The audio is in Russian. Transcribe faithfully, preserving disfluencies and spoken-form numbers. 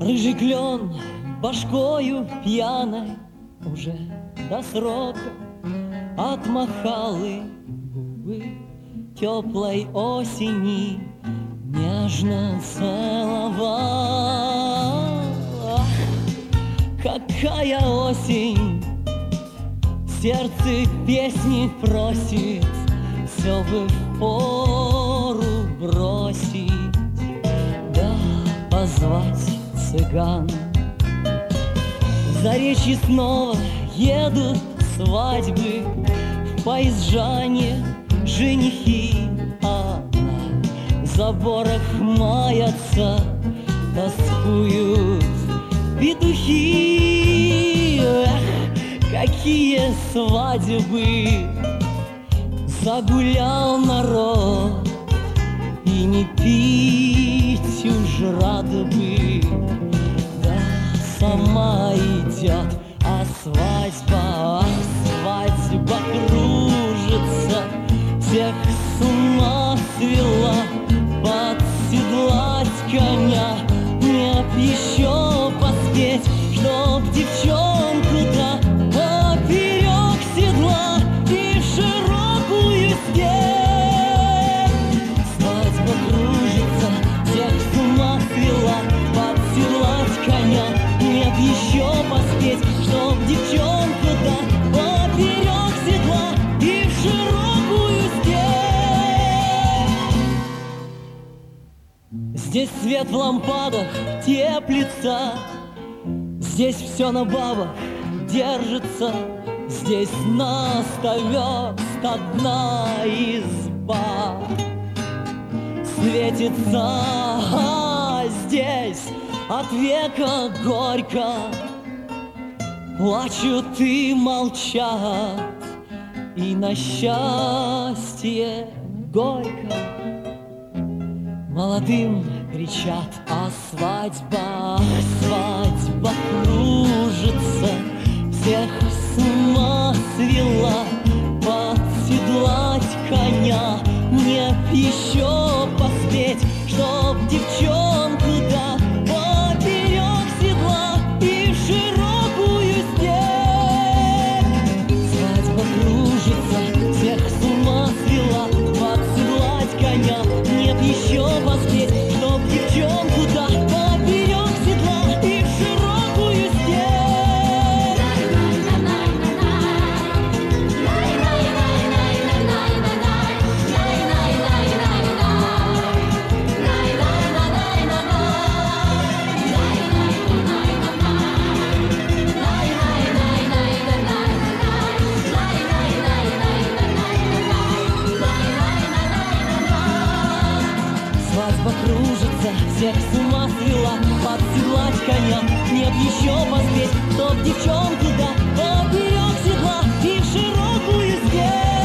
Рыжий клен башкою пьяной уже до срока отмахал и губы теплой осени нежно целовал. Ах, какая осень! Сердце песни просит, все бы впору бросить, да позвать цыган. За речи снова едут свадьбы, в Поезжане женихи, а на заборах маятся, тоскуют петухи. Эх, какие свадьбы! Загулял народ, и не пить уж рад бы, да сама идет, а свадьба, а свадьба кружится, всех с ума свела, подседлать коня, нет еще поспеть, чтоб девчонку-то поперек седла и в широкую степь. Свадьба кружится, всех с ума свела, подседлать коня, нет еще поспеть, чтоб девчонку-то поперек седла и в широкую степь. Здесь свет в лампадах теплится, здесь все на бабах держится, здесь на сто верст одна изба светится, а здесь от века горько плачут и молчат, и на счастье горько молодым кричат, а свадьба, свадьба кружится, всех с ума свела, подседлать коня, нет еще поспеть, чтоб девчонку-то поперек седла и в широкую степь. Свадьба кружится, всех с ума свела, подседлать коня, нет еще поспеть, чтоб девчонку-то поперек седла и в широкую степь. Свадьба кружится, всех с ума свела, подседлать коня, нет еще поспеть, чтоб девчонку, да, поперек седла и в широкую степь.